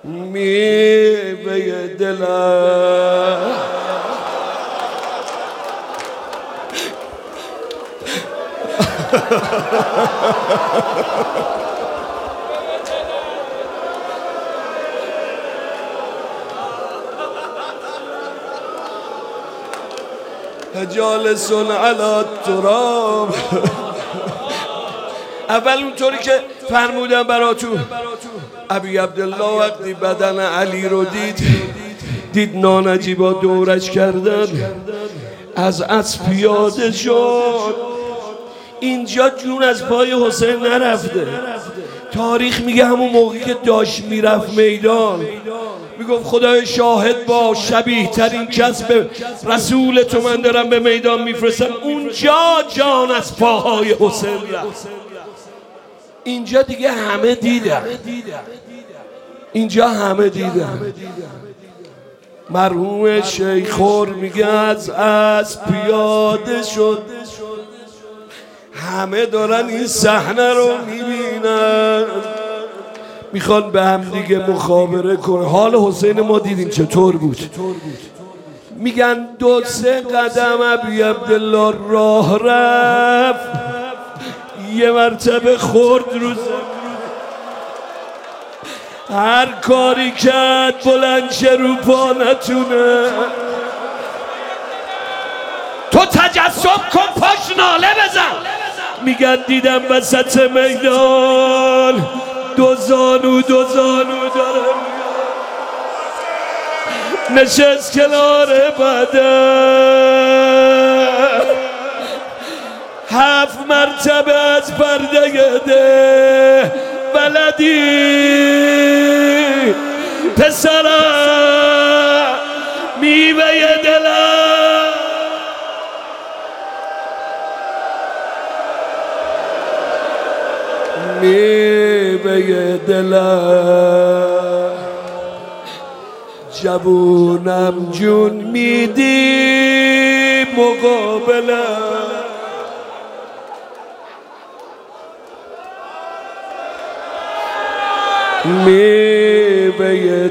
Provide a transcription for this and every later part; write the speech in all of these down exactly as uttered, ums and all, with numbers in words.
میوه دلم جالس علی التراب. اول اونطوری که فرمودم براتون، ابی عبدالله وقتی بدن علی رو دید، دید نانجیبا دورش کردن، از اسب پیاده شد. اینجا جون از پای حسین نرفته. تاریخ میگه همون موقعی که داشت میرفت میدان، میگفت خدای شاهد با شبیه ترین کس به رسول تو من دارم به میدان میفرستم. اونجا جان از پاهای حسین رفت. اینجا دیگه همه دیدن، اینجا همه دیدن. مرحوم شیخور میگه از اسب پیاده شد، همه دارن این صحنه رو میبینن، میخوان به هم دیگه مخابره کنه. حال حسین ما دیدیم چطور بود. میگن دو سه قدم ابی عبدالله راه رفت، یه مرتبه خورد رو زمین. هر کاری کرد بلند شه رو پا نتونه. تو تجسم کن پاش ناله بزن. میگن دیدم وسط میدان دو زانو دو زانو دارم نشست کنار بدن، هفت مرتبه از پرده ده بلدی پسرم میوه دلم. میوه دلم جوونم جون میدی مقابلم. میوه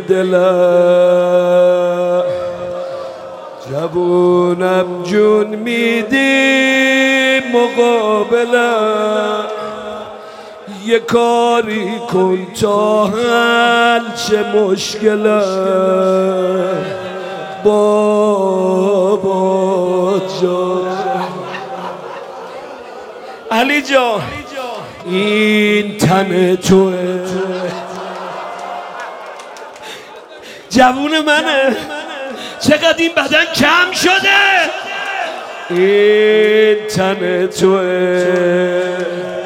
دلم جوونم جون میدی مقابلم. یه کاری کن تا حل چه مشکلم بابا جان. علی جان این تن توه، جوون منه، چقدر این بدن کم شده. این تن توه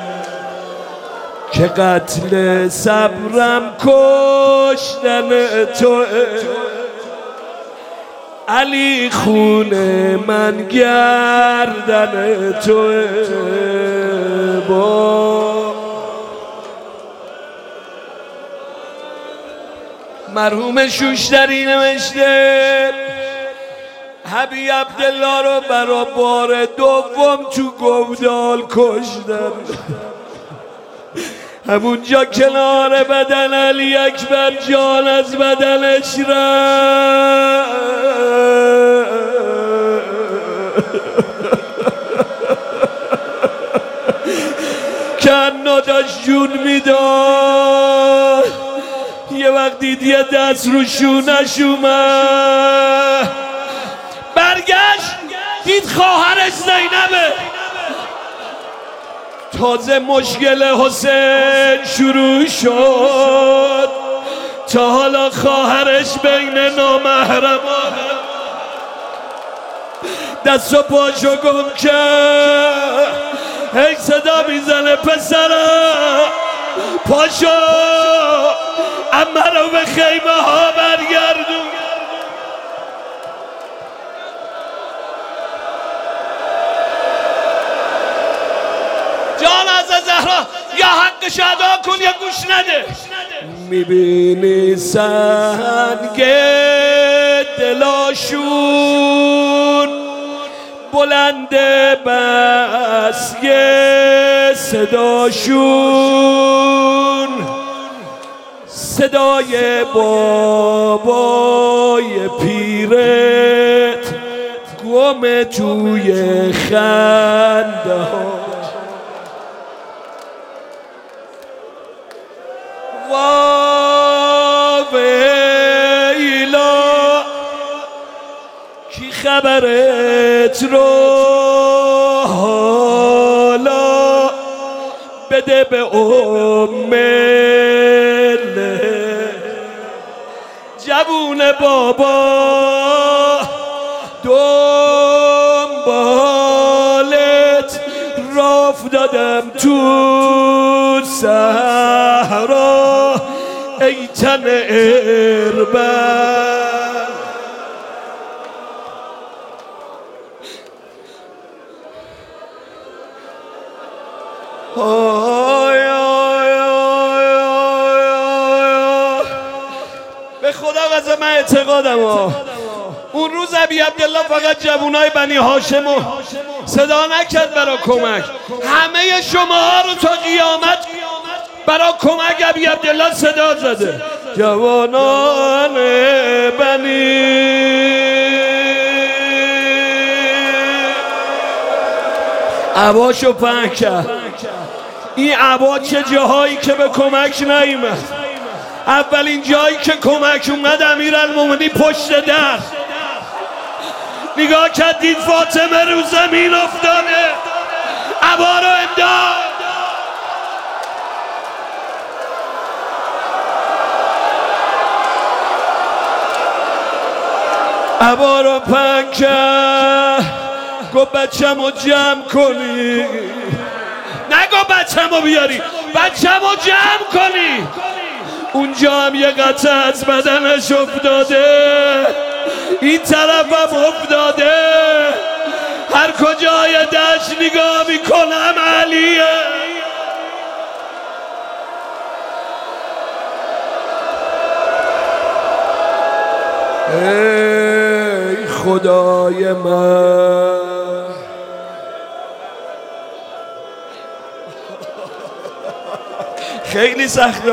که قتل صبرم کشتن توه. علی خون من گردن توه. با مرحوم شوشتری نوشته ابی عبدالله رو برا بار دوم تو گودال کشتن. همونجا کنار بدن علی اکبر جان از بدنش رفت. کنا داشت جون میداد، یه وقت دید یه دست رو شونش اومد، برگشت دید خواهرش زینبه. تازه مشکل حسین شروع شد، تا حالا خواهرش بین نامحرمان دست و پاشو گم کرد. هی صدا میزنه پسرم پاشو امه رو به خیمه ها برگردون. جان از زهرا یا حقش ادا کن یا گوش نده. میبینی سنگ دلاشون بلنده بس یه صداشون، صدای بابای پیرت گم توی خنده ها. واویلا کی خبرت رو حالا بده به امله جوون بابا دنبالت راف دادم تو صحرا ای تن اربد. آی آی آی آی به خدا قسم من اعتقادم ها اون روز ابی عبدالله فقط جوونای بنی هاشمو صدا نکرد برا کمک، همه شماها رو تا قیامت برا کمک ابی عبدالله صدا زده. جوانان بنی عباشو پهن کرد. این عبا چه جاهایی که به کمک نیامد، اولین جایی که کمک اومد امیرالمومنین پشت در نگاه کرد دید فاطمه رو زمین افتاده، عبا رو انداخت. عبا رو پهن کرد، گفت بچم رو جمع کنی، نگو بچم رو بیاری، بچم رو جمع کنی. اونجا هم یه قطعه از بدنش افتاده، این طرف هم افتاده، هر کجای دشت نگاه میکنم علیه. ای خدای من خیلی سخته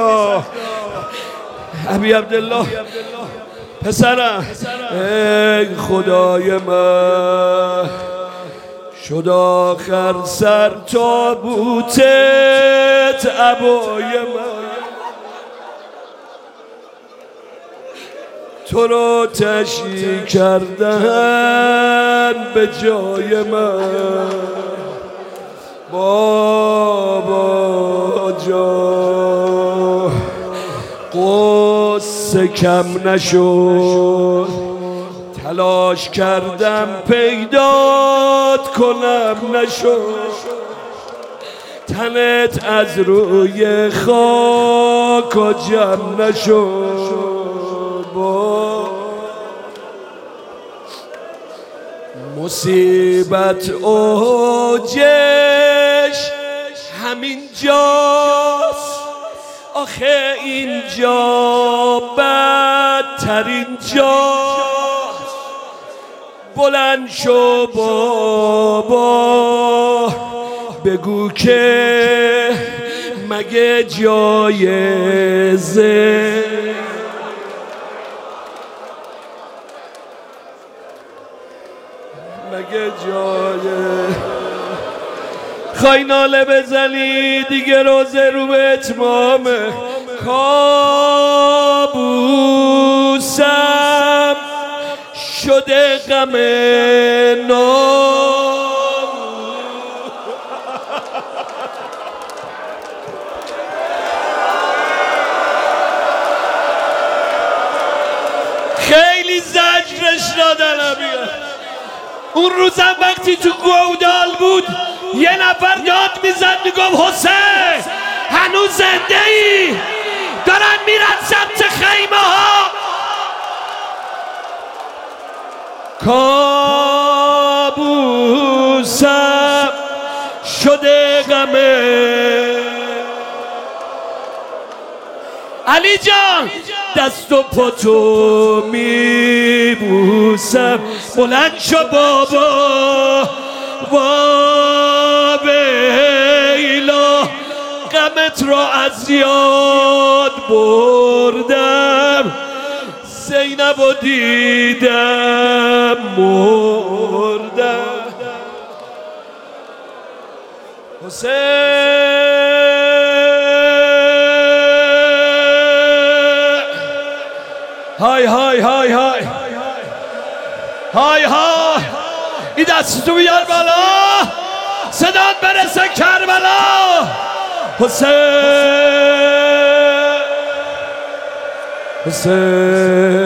ابی عبدالله پسرم. ای خدای من شد آخر سر تابوتت عبای من، تو رو تشییع کردن به جای من. بابا جا قصه کم نشد، تلاش کردم پیدات کنم نشد، تنت از روی خاک و جمع نشد. با مصیبت اوجش همین جاست، آخه اینجا بدترین جاست. بلند شو بابا بگو که مگه جایزه مگه جایه خواهی ناله بزنی دیگه روزه رو به اتمامه. کابوسم شده غم نام، خیلی زجرش دادن ابیه. اون روزم وقتی تو گودال بود یه نفر داد میزد میگفت حسین هنوز زنده ای؟ دارن میرن سمت خیمه ها. کابوسم شده غمه. علی جان دست و پاتو میبوسم، بلند شو بابا وابیلا غمت را از یاد بردم زینب و دیدم مردم حسین های های های های های های این دست تو بیار بالا صدات برسه کربلا حسین حسین